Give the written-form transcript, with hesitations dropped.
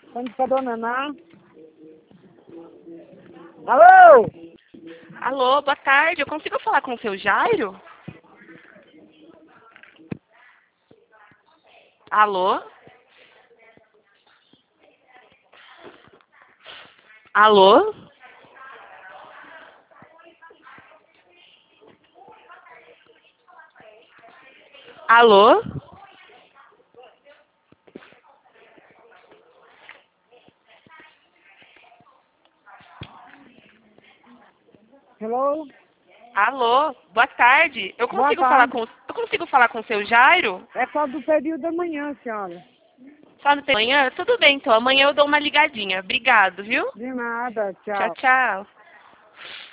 Onde está a dona Naná? Alô? Alô, boa tarde. Eu consigo falar com o seu Jairo? Alô? Alô? Alô? Hello? Alô? Boa tarde. Eu Boa consigo falar tarde. com o seu Jairo? É só do período da manhã, senhora. Só no amanhã? Tudo bem, então. Amanhã eu dou uma ligadinha. Obrigado, viu? De nada, Tchau, tchau. tchau.